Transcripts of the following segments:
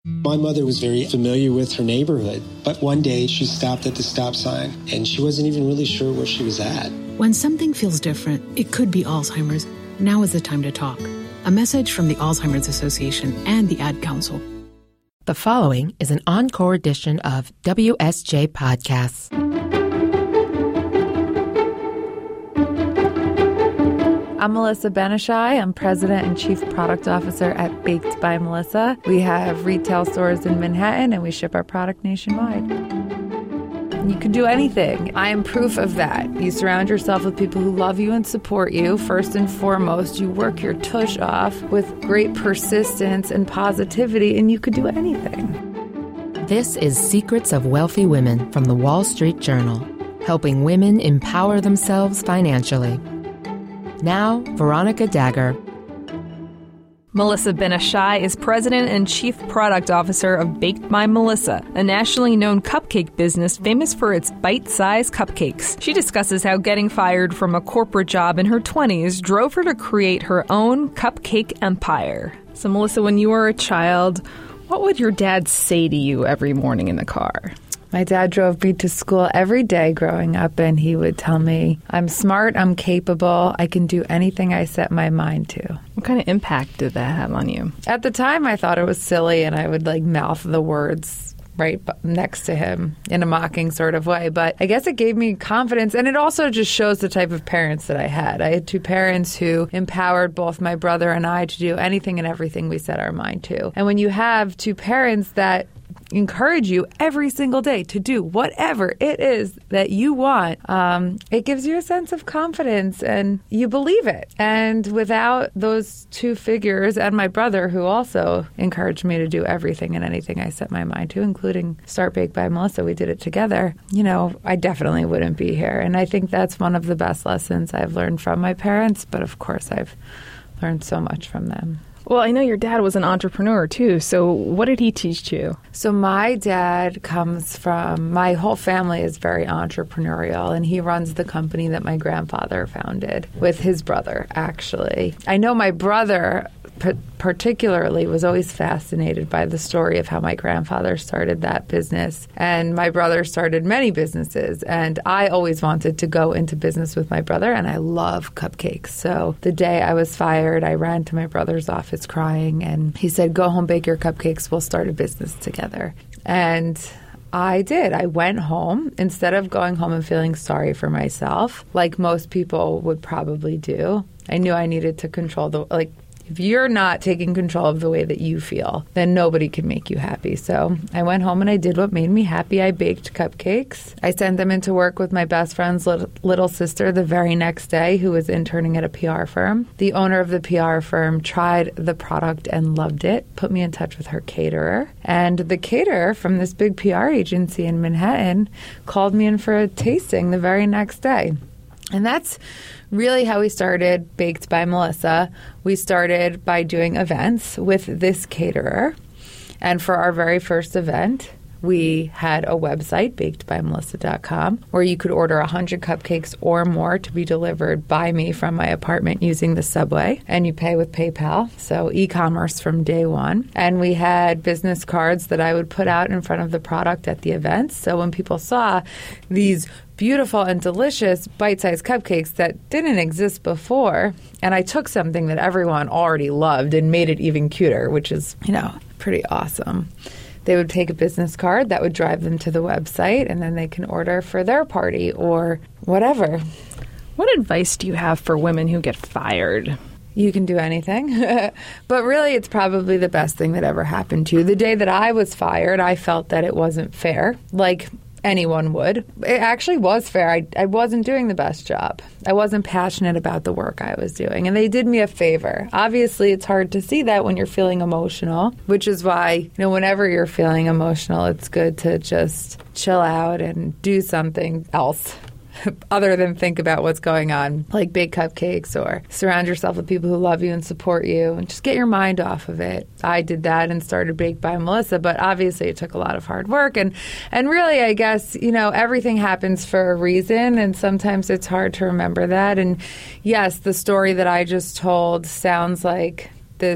My mother was very familiar with her neighborhood, but one day she stopped at the stop sign and she wasn't even really sure where she was at. When something feels different, it could be Alzheimer's. Now is the time to talk. A message from the Alzheimer's Association and the Ad Council. The following is an encore edition of WSJ Podcasts. I'm Melissa Benishai. I'm President and Chief Product Officer at Baked by Melissa. We have retail stores in Manhattan, and we ship our product nationwide. You can do anything. I am proof of that. You surround yourself with people who love you and support you. First and foremost, you work your tush off with great persistence and positivity, and you could do anything. This is Secrets of Wealthy Women from the Wall Street Journal, helping women empower themselves financially. Now, Veronica Dagher. Melissa Benishai is President and Chief Product Officer of Baked by Melissa, a nationally known cupcake business famous for its bite-sized cupcakes. She discusses how getting fired from a corporate job in her 20s drove her to create her own cupcake empire. So, Melissa, when you were a child, what would your dad say to you every morning in the car? My dad drove me to school every day growing up, and he would tell me, I'm smart, I'm capable, I can do anything I set my mind to. What kind of impact did that have on you? At the time, I thought it was silly, and I would mouth the words right next to him in a mocking sort of way. But I guess it gave me confidence, and it also just shows the type of parents that I had. I had two parents who empowered both my brother and I to do anything and everything we set our mind to. And when you have two parents that encourage you every single day to do whatever it is that you want, it gives you a sense of confidence and you believe it. And without those two figures and my brother, who also encouraged me to do everything and anything I set my mind to, including start Baked by Melissa, we did it together, I definitely wouldn't be here. And I think that's one of the best lessons I've learned from my parents, but of course I've learned so much from them. Well, I know your dad was an entrepreneur, too. So what did he teach you? So my dad my whole family is very entrepreneurial, and he runs the company that my grandfather founded with his brother, actually. I know my brother particularly was always fascinated by the story of how my grandfather started that business. And my brother started many businesses. And I always wanted to go into business with my brother, and I love cupcakes. So the day I was fired, I ran to my brother's office crying, and he said, go home, bake your cupcakes, we'll start a business together. And I did. I went home. Instead of going home and feeling sorry for myself, like most people would probably do, I knew I needed to control if you're not taking control of the way that you feel, then nobody can make you happy. So I went home and I did what made me happy. I baked cupcakes. I sent them into work with my best friend's little sister the very next day, who was interning at a PR firm. The owner of the PR firm tried the product and loved it, put me in touch with her caterer. And the caterer from this big PR agency in Manhattan called me in for a tasting the very next day. And that's really how we started Baked by Melissa. We started by doing events with this caterer. And for our very first event, we had a website, bakedbymelissa.com, where you could order 100 cupcakes or more to be delivered by me from my apartment using the subway. And you pay with PayPal, so e-commerce from day one. And we had business cards that I would put out in front of the product at the events. So when people saw these beautiful and delicious bite-sized cupcakes that didn't exist before, and I took something that everyone already loved and made it even cuter, which is, pretty awesome. They would take a business card that would drive them to the website, and then they can order for their party or whatever. What advice do you have for women who get fired? You can do anything. But really, it's probably the best thing that ever happened to you. The day that I was fired, I felt that it wasn't fair. Like anyone would. It actually was fair. I wasn't doing the best job. I wasn't passionate about the work I was doing. And they did me a favor. Obviously, it's hard to see that when you're feeling emotional, which is why, whenever you're feeling emotional, it's good to just chill out and do something else other than think about what's going on, like bake cupcakes or surround yourself with people who love you and support you and just get your mind off of it. I did that and started Baked by Melissa, but obviously it took a lot of hard work. And really, I guess, everything happens for a reason, and sometimes it's hard to remember that. And yes, the story that I just told sounds like this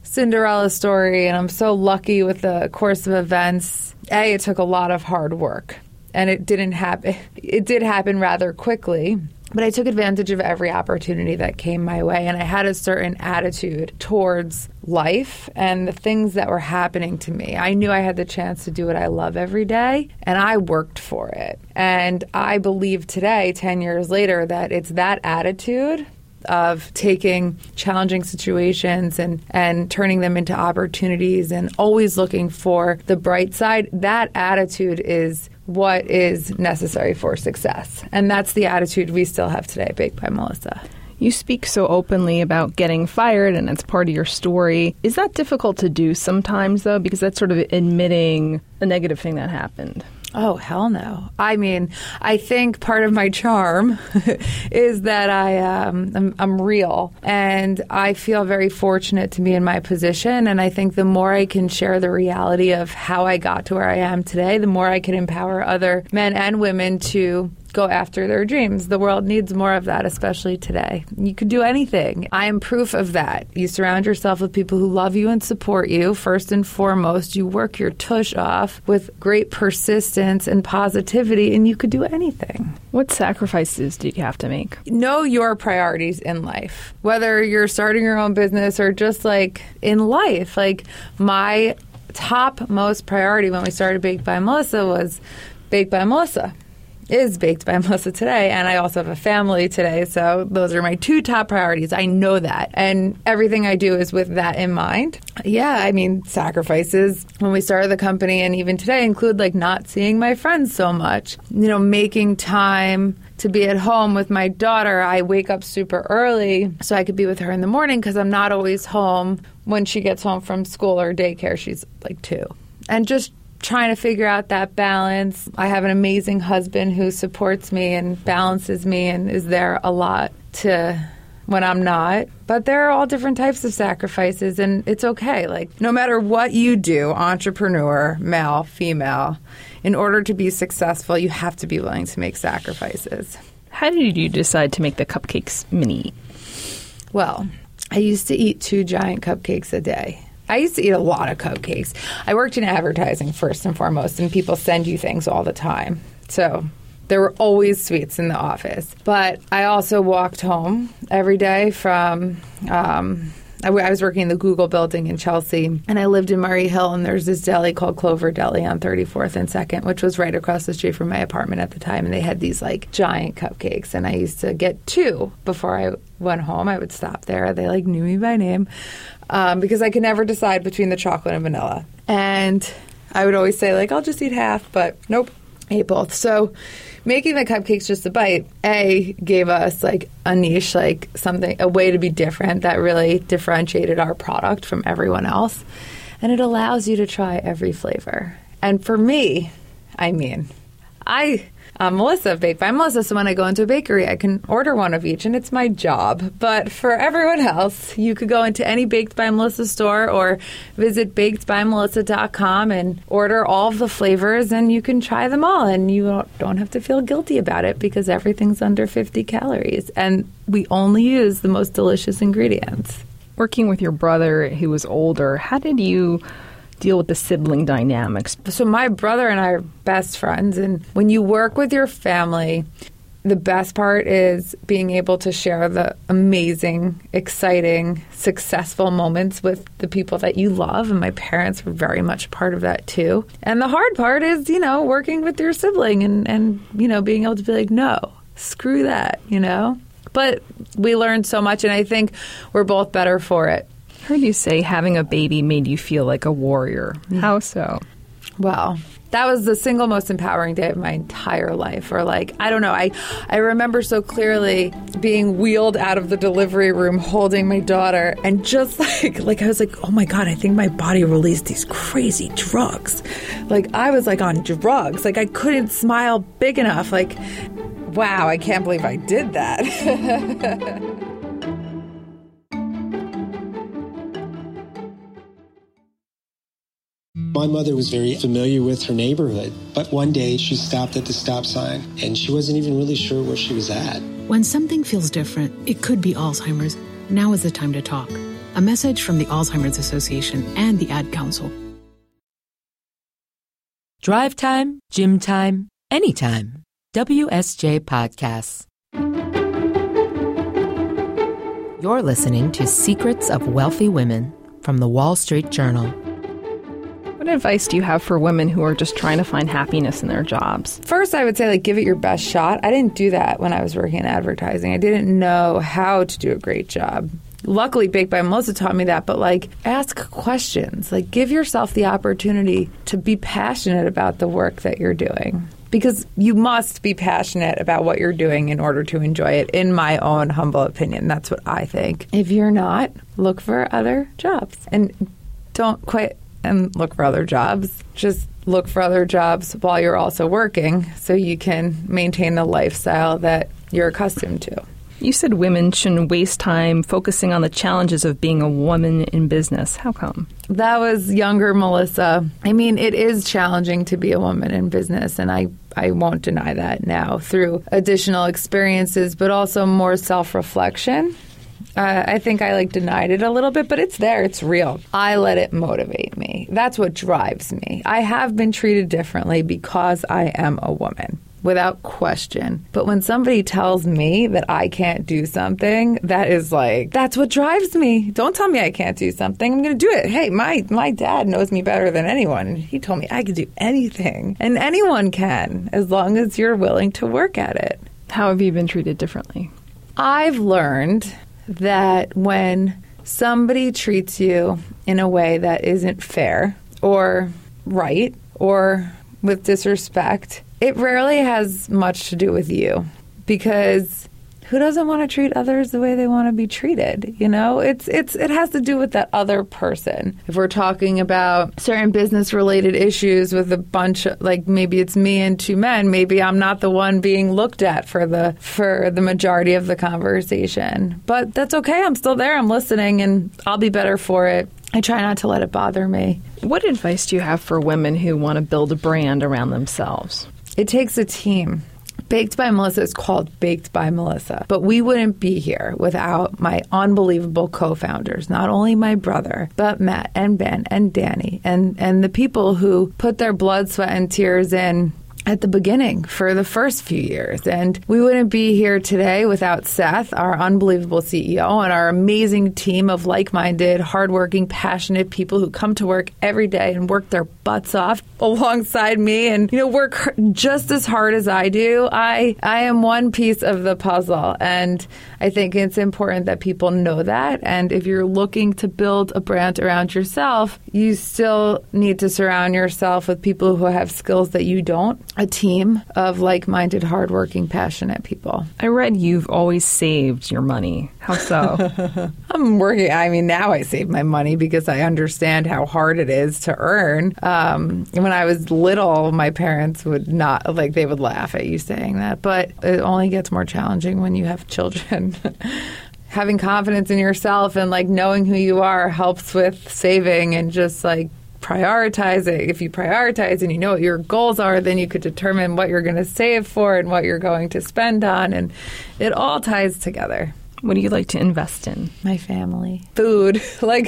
Cinderella story, and I'm so lucky with the course of events. It took a lot of hard work, and it didn't happen. It did happen rather quickly. But I took advantage of every opportunity that came my way, and I had a certain attitude towards life and the things that were happening to me. I knew I had the chance to do what I love every day, and I worked for it. And I believe today, 10 years later, that it's that attitude of taking challenging situations and turning them into opportunities and always looking for the bright side. That attitude is what is necessary for success. And that's the attitude we still have today at Baked by Melissa. You speak so openly about getting fired, and it's part of your story. Is that difficult to do sometimes, though? Because that's sort of admitting a negative thing that happened. Oh, hell no. I mean, I think part of my charm is that I'm real, and I feel very fortunate to be in my position, and I think the more I can share the reality of how I got to where I am today, the more I can empower other men and women to go after their dreams. The world needs more of that, especially today. You can do anything. I am proof of that. You surround yourself with people who love you and support you. First and foremost, you work your tush off with great persistence and positivity, and you could do anything. What sacrifices did you have to make? Know your priorities in life. Whether you're starting your own business or just like in life, like my top most priority when we started Baked by Melissa was Baked by Melissa. Is Baked by Melissa today, and I also have a family today, so those are my two top priorities. I know that, and everything I do is with that in mind. Yeah, I mean, sacrifices when we started the company and even today include like not seeing my friends so much, making time to be at home with my daughter. I wake up super early so I could be with her in the morning because I'm not always home when she gets home from school or daycare. She's like 2. And just trying to figure out that balance. I have an amazing husband who supports me and balances me and is there a lot to when I'm not. But there are all different types of sacrifices, and it's okay. Like, no matter what you do, entrepreneur, male, female, in order to be successful, you have to be willing to make sacrifices. How did you decide to make the cupcakes mini? Well, I used to eat 2 giant cupcakes a day. I used to eat a lot of cupcakes. I worked in advertising first and foremost, and people send you things all the time. So there were always sweets in the office. But I also walked home every day from I was working in the Google building in Chelsea, and I lived in Murray Hill, and there's this deli called Clover Deli on 34th and 2nd, which was right across the street from my apartment at the time, and they had these, like, giant cupcakes, and I used to get 2 before I went home. I would stop there. They, like, knew me by name because I could never decide between the chocolate and vanilla. And I would always say, like, I'll just eat half, but nope, ate both. So making the cupcakes just a bite, gave us like a niche, like something, a way to be different that really differentiated our product from everyone else. And it allows you to try every flavor. And for me, I mean, I'm Melissa, Baked by Melissa, so when I go into a bakery, I can order one of each, and it's my job. But for everyone else, you could go into any Baked by Melissa store or visit bakedbymelissa.com and order all of the flavors, and you can try them all, and you don't have to feel guilty about it because everything's under 50 calories, and we only use the most delicious ingredients. Working with your brother who was older, how did you deal with the sibling dynamics? So my brother and I are best friends, and when you work with your family, the best part is being able to share the amazing, exciting, successful moments with the people that you love, and my parents were very much part of that too. And the hard part is, working with your sibling and being able to be like, no, screw that, But we learned so much, and I think we're both better for it. I heard you say having a baby made you feel like a warrior. How so? Well, that was the single most empowering day of my entire life. Or I don't know. I remember so clearly being wheeled out of the delivery room holding my daughter and just like I was like, oh my God, I think my body released these crazy drugs. I was on drugs. I couldn't smile big enough. Wow, I can't believe I did that. My mother was very familiar with her neighborhood, but one day she stopped at the stop sign, and she wasn't even really sure where she was at. When something feels different, it could be Alzheimer's. Now is the time to talk. A message from the Alzheimer's Association and the Ad Council. Drive time, gym time, anytime. WSJ Podcasts. You're listening to Secrets of Wealthy Women from the Wall Street Journal. What advice do you have for women who are just trying to find happiness in their jobs? First, I would say, give it your best shot. I didn't do that when I was working in advertising. I didn't know how to do a great job. Luckily, Baked by Melissa taught me that, but ask questions. Give yourself the opportunity to be passionate about the work that you're doing. Because you must be passionate about what you're doing in order to enjoy it, in my own humble opinion. That's what I think. If you're not, look for other jobs. And don't quit and look for other jobs. Just look for other jobs while you're also working so you can maintain the lifestyle that you're accustomed to. You said women shouldn't waste time focusing on the challenges of being a woman in business. How come? That was younger Melissa. I mean, it is challenging to be a woman in business, and I won't deny that now through additional experiences, but also more self-reflection. I think I denied it a little bit, but it's there. It's real. I let it motivate me. That's what drives me. I have been treated differently because I am a woman. Without question. But when somebody tells me that I can't do something, that is that's what drives me. Don't tell me I can't do something. I'm going to do it. Hey, my dad knows me better than anyone. He told me I could do anything. And anyone can, as long as you're willing to work at it. How have you been treated differently? I've learned that when somebody treats you in a way that isn't fair or right or with disrespect, it rarely has much to do with you, because who doesn't want to treat others the way they want to be treated? It has to do with that other person. If we're talking about certain business-related issues with a bunch of, maybe it's me and two men, maybe I'm not the one being looked at for the majority of the conversation. But that's okay. I'm still there. I'm listening, and I'll be better for it. I try not to let it bother me. What advice do you have for women who want to build a brand around themselves? It takes a team. Baked by Melissa is called Baked by Melissa. But we wouldn't be here without my unbelievable co-founders, not only my brother, but Matt and Ben and Danny and the people who put their blood, sweat, and tears in at the beginning for the first few years. And we wouldn't be here today without Seth, our unbelievable CEO, and our amazing team of like-minded, hardworking, passionate people who come to work every day and work their butts off alongside me and, work just as hard as I do. I am one piece of the puzzle, and I think it's important that people know that. And if you're looking to build a brand around yourself, you still need to surround yourself with people who have skills that you don't. A team of like-minded, hardworking, passionate people. I read you've always saved your money. How so? I'm working. Now I save my money because I understand how hard it is to earn. When I was little, my parents would not, they would laugh at you saying that. But it only gets more challenging when you have children. Having confidence in yourself and knowing who you are helps with saving and just prioritizing. If you prioritize and you know what your goals are, then you could determine what you're going to save for and what you're going to spend on, and it all ties together. What do you like to invest in? My family. Food.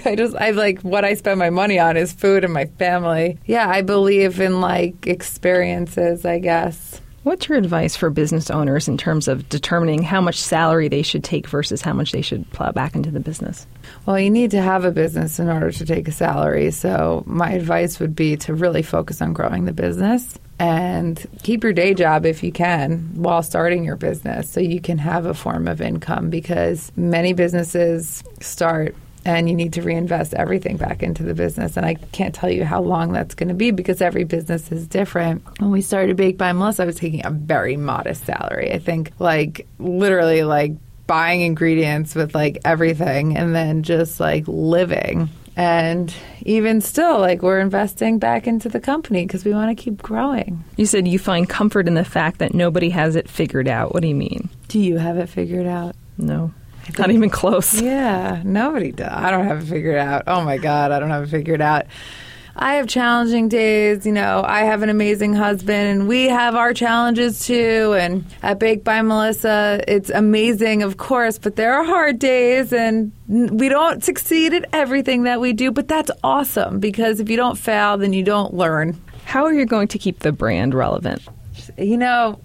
What I spend my money on is food and my family. Yeah, I believe in experiences, I guess. What's your advice for business owners in terms of determining how much salary they should take versus how much they should plow back into the business? Well, you need to have a business in order to take a salary. So my advice would be to really focus on growing the business and keep your day job if you can while starting your business so you can have a form of income, because many businesses start and you need to reinvest everything back into the business. And I can't tell you how long that's going to be because every business is different. When we started Baked by Melissa, I was taking a very modest salary. I think literally buying ingredients with everything and then just living. And even still, we're investing back into the company because we want to keep growing. You said you find comfort in the fact that nobody has it figured out. What do you mean? Do you have it figured out? No. Not even close. Yeah, nobody does. I don't have it figured out. Oh, my God, I don't have it figured out. I have challenging days. You know, I have an amazing husband, and we have our challenges too. And at Baked by Melissa, it's amazing, of course, but there are hard days, and we don't succeed at everything that we do. But that's awesome, because if you don't fail, then you don't learn. How are you going to keep the brand relevant? You know,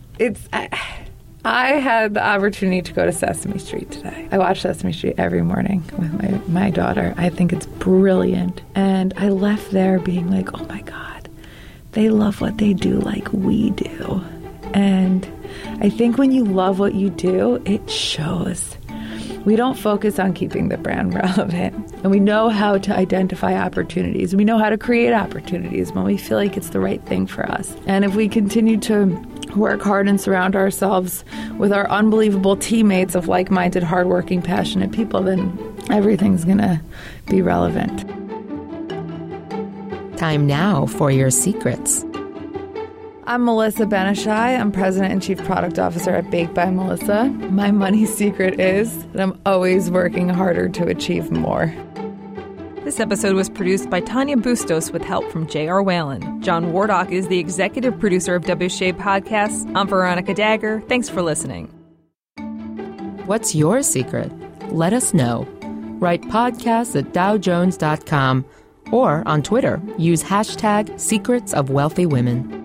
I had the opportunity to go to Sesame Street today. I watch Sesame Street every morning with my daughter. I think it's brilliant. And I left there being like, oh my God, they love what they do like we do. And I think when you love what you do, it shows. We don't focus on keeping the brand relevant. And we know how to identify opportunities. We know how to create opportunities when we feel like it's the right thing for us. And if we continue to work hard and surround ourselves with our unbelievable teammates of like-minded, hardworking, passionate people, then everything's going to be relevant. Time now for your secrets. I'm Melissa Benishai. I'm President and Chief Product Officer at Baked by Melissa. My money secret is that I'm always working harder to achieve more. This episode was produced by Tanya Bustos with help from J.R. Whalen. John Wardock is the executive producer of WSHAE Podcasts. I'm Veronica Dagher. Thanks for listening. What's your secret? Let us know. Write podcasts@dowjones.com or on Twitter, use hashtag Secrets of Wealthy Women.